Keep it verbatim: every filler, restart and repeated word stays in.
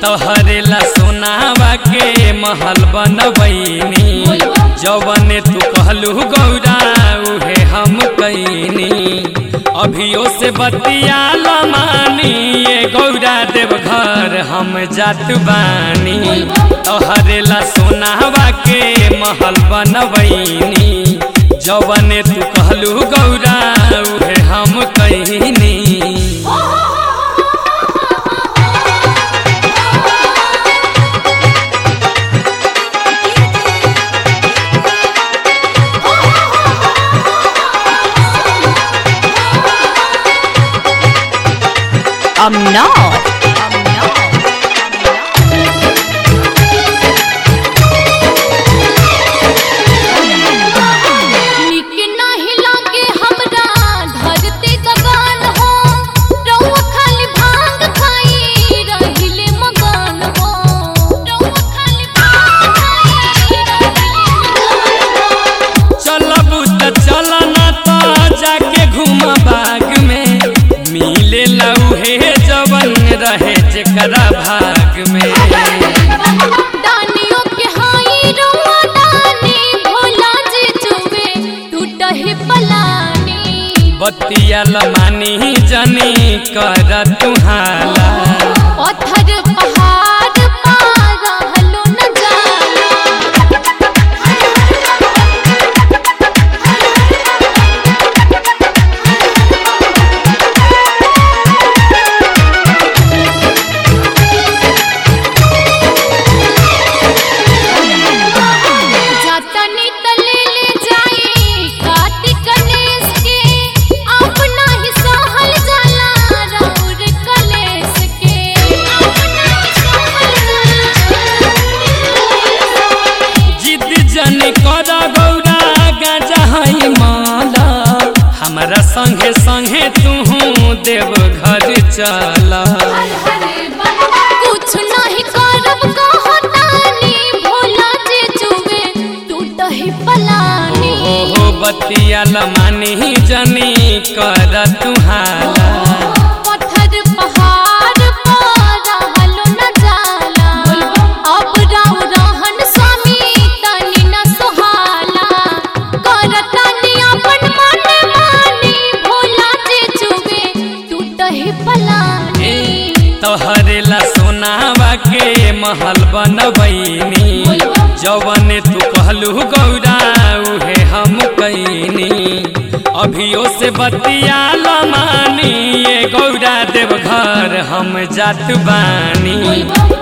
तोहरे ला सोनावा के महल बनवैनी जवने तू कहलू गौरा उहे हम कैनी अभियो से बतिया लमानी ये गौरा देव घर हम जात बानी तोहरे ला सोनावा के महल बनवैनी जवने तू कहलू गौरा उहे हम कैनी I'm not. रहे जेकरा भाग में दानियों के हाई रुआ दानी भोला जी चुवे टूटहि पलानी बतिया लमानी जनी कर तुहाला पत्थर पहाड़ पार हलो न जाला हमारा संगे संगे तू देव घर चला कुछ नहीं करब कहतानी भोला जी चुवे टूटहि पलानी हो बतिया लमानी जनी कर तुहाला पत्थर पहाड़ पर हलो न जाला अब राव रहन स्वामी तनी न सुहाला करतानी अपन तोहरे ला सोनावा के महल बनवैनी जवने तू कहलू गौरा उहे हम कैनी अभियो से बतिया लमानी ये गौरा देव घर हम जात बानी